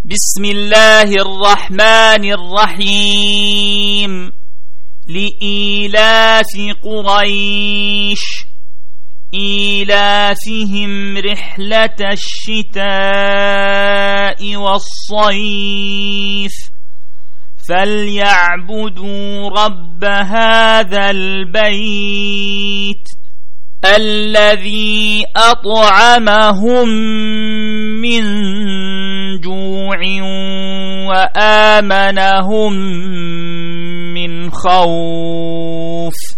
بسم الله الرحمن الرحيم لإيلاف قريش إيلافهم رحلة الشتاء والصيف فليعبدوا رب هذا البيت الذي أطعمهم من جوع وآمنهم من خوف.